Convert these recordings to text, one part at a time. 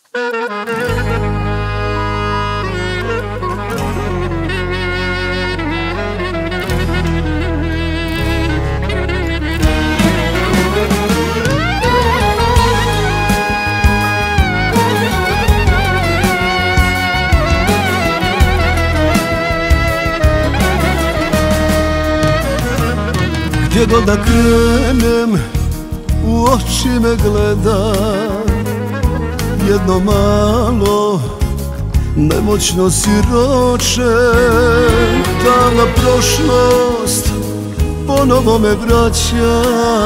Gdje god da krenem, u oči me gleda jedno malo nemoćno siroče. Davna prošlost ponovo me vraća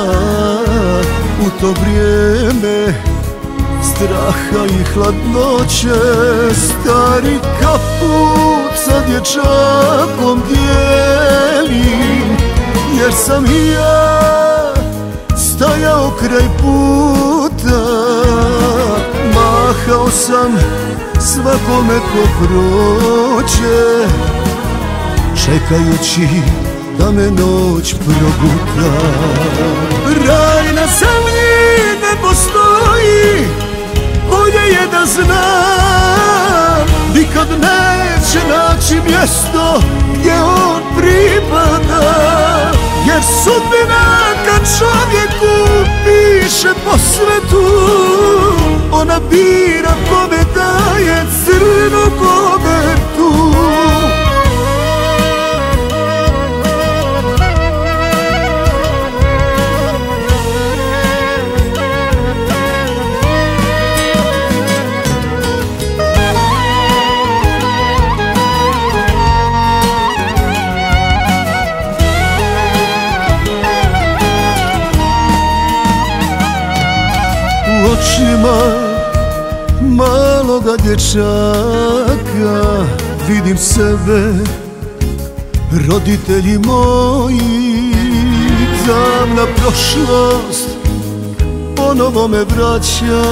u to vrijeme straha i hladnoće. Stari kaput sa dječakom dijelim, jer sam i ja stajao kraj puta. Mahao sam svakome ko prođe, čekajući da me noć probuta. Raj na zemlji ne postoji, bolje je da znam. Nikad neće naći mjesto gdje on pripada, jer sudbina kad čovjeku piše po svetu, ona bira kome daje crnu kovertu. U očima maloga dječaka vidim sebe, roditelji moji. Davna prošlost ponovo me vraća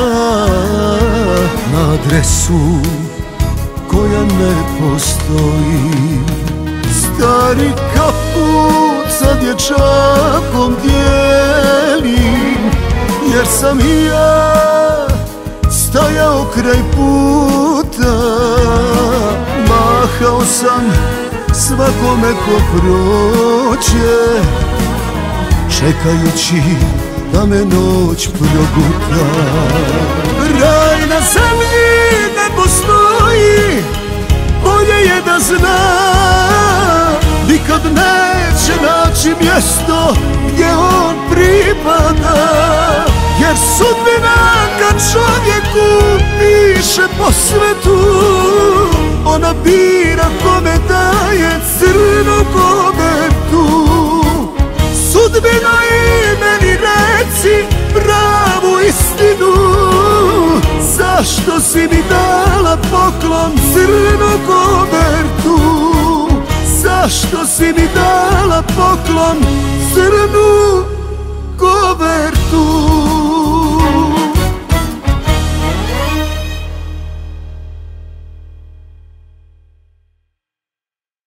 na adresu koja ne postoji. Stari kaput sa dječakom dijelim, jer sam i ja stajao kraj puta. Mahao sam svakome ko prođe, čekajući da me noć probuta. Raj na zemlji ne postoji, bolje je da znam. Nikad neće naći mjesto gdje on pripada, jer sudbina kad čovjeku piše po svetu, ona bira kome daje crnu kovertu. Sudbino i meni reci pravu istinu, zašto si mi dala poklon crnu kovertu? Zašto si mi dala poklon crnu kovertu?